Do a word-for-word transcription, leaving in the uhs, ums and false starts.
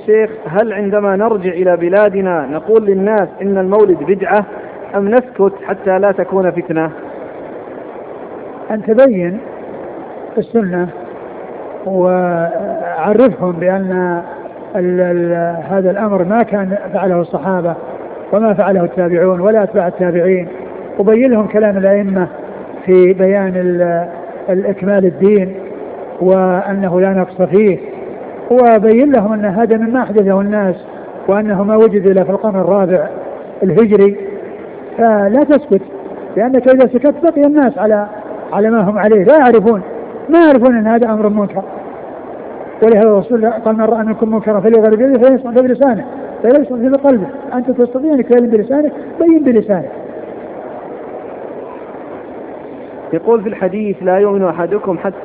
الشيخ هل عندما نرجع إلى بلادنا نقول للناس إن المولد بدعة أم نسكت حتى لا تكون فتنة؟ أن تبين السنة وعرفهم بأن ال ال هذا الأمر ما كان فعله الصحابة وما فعله التابعون ولا أتباع التابعين، وبين لهم كلام الأئمة في بيان الإكمال الدين وأنه لا نقص فيه، وبين لهم أن هذا مما أحدثه الناس وأنه ما وجد إلا في القرن الرابع الهجري. فلا تسكت، لأنك إذا سكت بقي الناس على على ما هم عليه، لا يعرفون ما يعرفون أن هذا أمر منكر. ولهذا الرسول قال: من رأى منكم منكرا فليغير بيده فليصنع بلسانه فليصنع في قلبه. أنت تستطيع أن تكلم بلسانك، بين بلسانك. يقول في الحديث: لا يؤمن أحدكم حتى